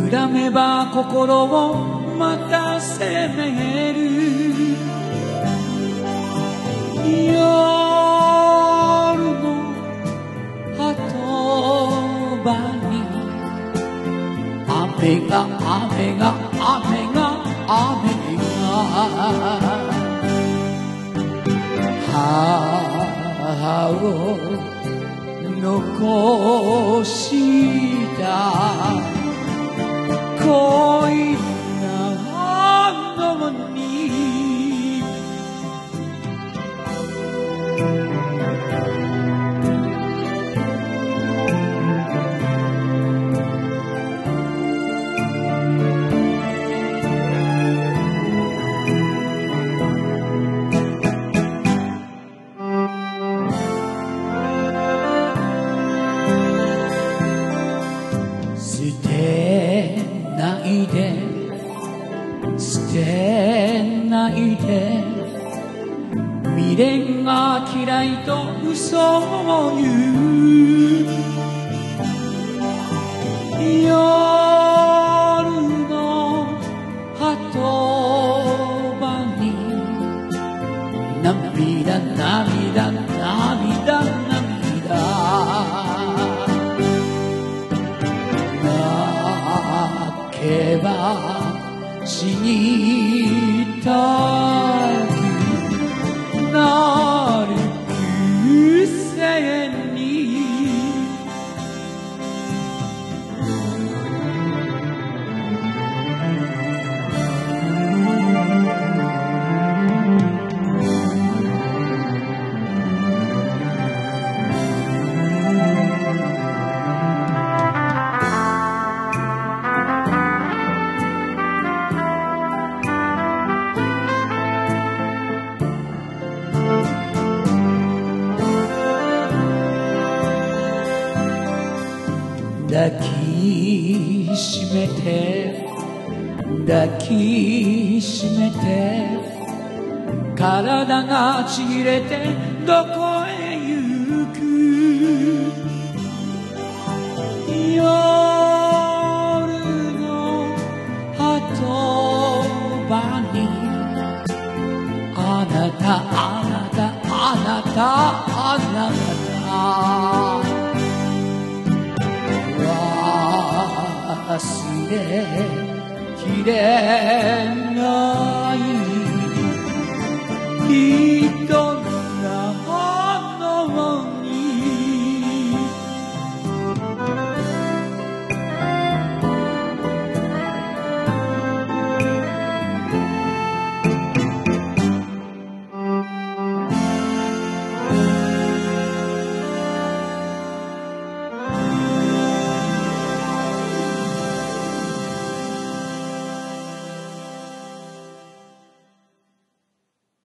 恨めば心をまた責める。夜の鳩場に雨が母を残した恋なのに捨てないで未練が嫌いと嘘を言う。夜の鳩場に涙泣けば死にたくなるくせに抱きしめて体がちぎれてどこへ行く。夜の鳩場にあなた忘れきれない